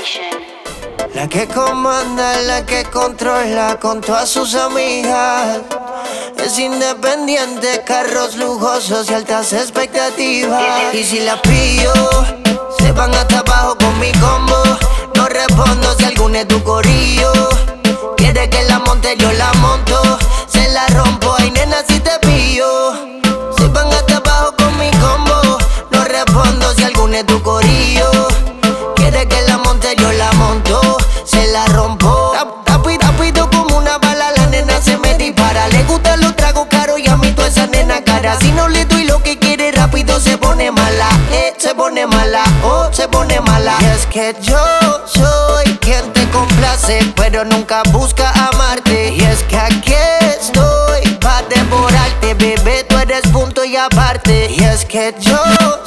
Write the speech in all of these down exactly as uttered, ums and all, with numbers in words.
La que comanda, la que controla con todas sus amigas. Es independiente, carros lujosos y altas expectativas. Y si la pillo, se van hasta abajo con mi combo. No respondo si alguna es tu corillo. Quiere que la monte, yo la monto. Se la rompo, ay nena si te pillo. Se van hasta abajo con mi combo. No respondo si alguna es tu corillo. Quiere que la monte, yo la monto. Se la rompo. Rápido, rápido como una bala, la nena se me dispara. Le gustan los tragos caros y a mí toda esa nena cara. Si no le doy lo que quiere rápido se pone mala. Eh, se pone mala, oh, se pone mala. Y es que yo soy quien te complace, pero nunca busca amarte. Y es que aquí estoy pa' devorarte, bebé, tú eres punto y aparte. Y es que yo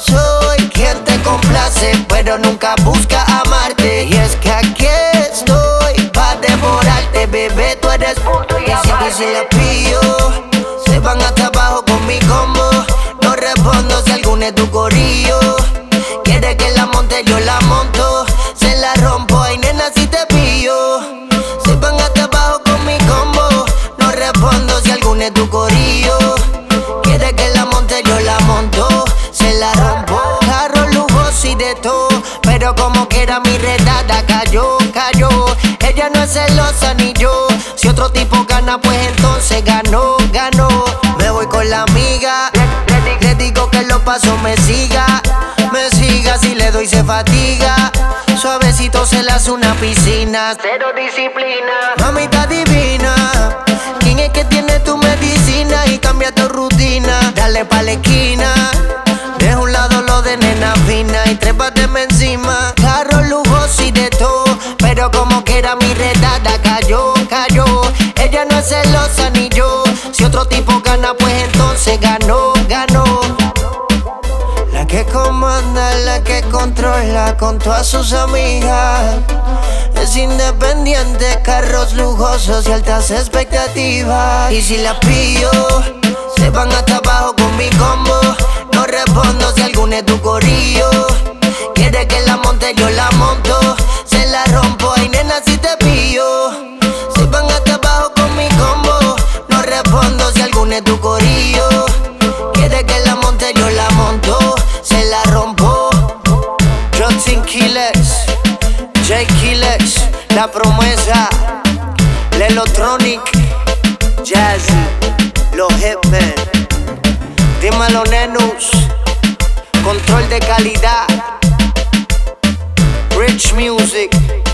soy quien te complace, pero nunca busca amarte. Y es que aquí estoy pa' devorarte, bebé, tú eres punto y aparte. Y si, y si la pillo, se van hasta abajo con mi combo. No respondo si alguna es tu corillo. Quiere que la monte, yo la monto. Se la rompo, ay nena si te pillo. Se van hasta abajo con mi combo. No respondo si alguna es tu corillo. Quiere que la monte, yo la monto. Se la rompo. Carro lujoso y de todo, pero como quiera mi redada cayó, cayó. Ella no es celosa ni yo. Si otro tipo gana, pues entonces ganó, ganó. Me voy con la amiga. Le, le digo que los pasos me siga. Me siga, si le doy se fatiga. Suavecito se le hace una piscina. Cero disciplina. Mamita divina, ¿quién es que tiene tu medicina y cambia tu rutina? Dale pa' la esquina. Deja un lado lo de nena fina y trépateme encima. Carro lujoso y de todo, pero como quiera mi redada cayó, cayó. Ella no es celosa ni yo. Si otro tipo gana, pues entonces ganó, ganó. La que comanda, la que controla con todas sus amigas. Es independiente, carros lujosos y altas expectativas. Y si la pillo, se van hasta abajo con mi combo. No respondo si alguna es tu corillo. Quiere que la monte, yo la monto. Se la rompo, ay nena si te pillo. Se van hasta abajo con mi combo. No respondo si alguna es tu corillo. Quiere que la monte, yo la monto. Se la rompo. Johnson Killers, J Killers, La Promesa, Lelotronic, Jazzy, Los Hitmen. Dímelo Nenus, control de calidad, Rich Music.